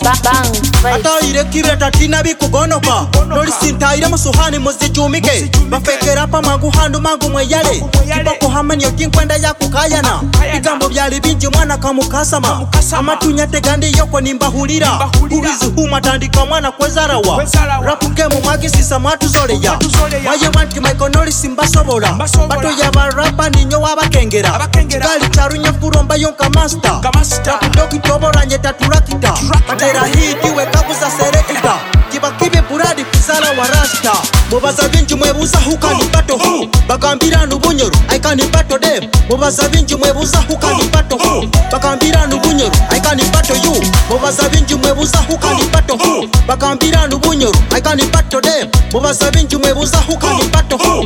Ataire kibeta tina bikugonoka Noli sintaire musuhani muzijumike Bafekera pa mangu handu mangu mweyale Kibako hamanyo kinkwenda ya kukayana Igambo byali binji mwana kamukasama Amatunya tegandi yoko nimbahulira Ubizi huma tandika mwana kwezarawa Rapuke mu magisi samatu zoleya Maye wanti maiko noli simbasobola Bato yaba rapa ninyo wabakengera Gali charunya furomba yonka master Takudoki tobora nyeta turakita Matera hiti wekabuza serekita Kiba kibi buradi kuzala warasta Mubaza binji mwebuza hukani bato hu Bagambira nubunyoro aikani bato dem Mubaza binji mwebuza hukani bato hu Bagambira nubunyoro aikani bato yu Mubaza binji mwebuza hukani bato hu Bagambira nubunyoro aikani bato dem Mubaza binji mwebuza hukani bato hu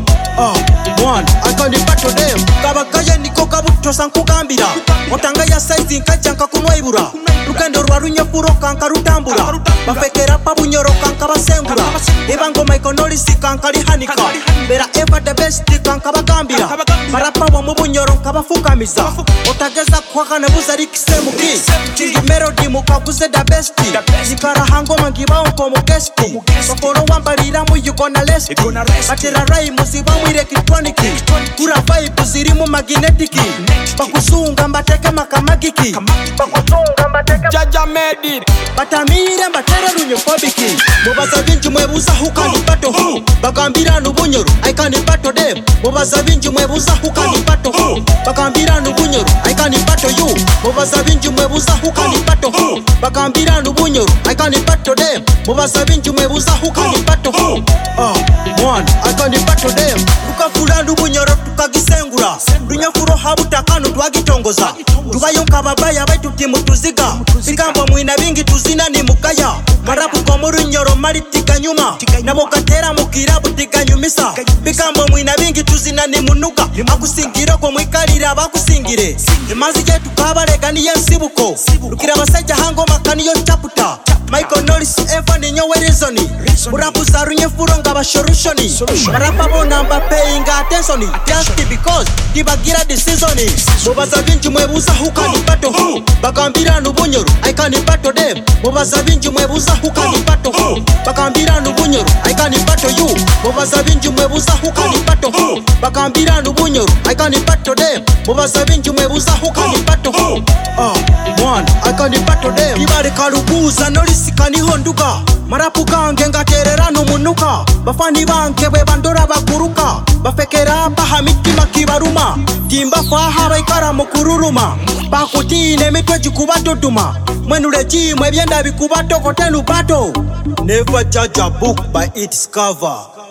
Mwana aikani bato dem Kabakaye niko kabuto sankugambira Otanga ya saizi nkachanka kunwaibura Rukendo rwarunye furo kanka rutambura Bafekera pa bunyoro kanka basengura Ebango maikonoli si kanka lihanika Bera eva the best kanka bagambira Marapa wa mubunyoro nkabafukamiza Otageza kwaka nebuza rikisemuki Chingi melody mukaguze the best Nikara hango mangiba unko mugesti Sokoro wambalira mu you gonna rest Batera rai muziba mu elektroniki Kura vibe zirimu magnetiki Bakusunga mbateke makamagiki Bakusunga mbateke Jaja made it Batamire mbatere runyofobiki Mubaza binji mwebuza hukani bato hu Bagambira nubunyoro aikani bato dem Mubaza binji mwebuza hukani bato hu Bagambira nubunyoro aikani bato yu Mubaza binji mwebuza hukani bato hu Bagambira nubunyoro aikani bato dem Mubaza binji mwebuza hukani bato hu Mwana aikani bato dem Tukafula nubunyoro tukagisengura Runyafuro habutakanu twagitongoza Tukayonka babaya baitu timu tuziga Bigambo mwina bingi tuzina ni mukaya Marapu kwa muru nyoro mali tika nyuma Na mokatera mukirabu tika nyumisa Bigambo mwina bingi tuzina ni munuka Akusingira kwa mwikalira bakusingire Imazi jetu kabarega ni yensibuko Lukira baseja hango makani yo chaputa Michael Norris Eva ni nyowe rizoni Murapu zarunye furonga bashorushoni Marapa bona mba paying attentioni Just because kibagira the seasoni Mubaza binji mwebuza hukani bato hu Bagambira nubunyoro aikani bato dem Mubaza binji mwebuza hukani bato hu Bagambira nubunyoro aikani bato yu Mubaza binji mwebuza hukani bato hu Bagambira nubunyoro aikani bato dem Mubaza binji mwebuza hukani bato hu Mwana aikani bato dem Kibari karubuza nolisikani honduka Marapu gange ngaterera numunuka Bafani banke bwe bandora bakuruka Bafekera baha mitima kibaruma Timba faha baikara mukururuma Bakutine mitwe jikuba doduma Mwenule jimwe byenda bikuba toko tenu bato Never judge a book by its cover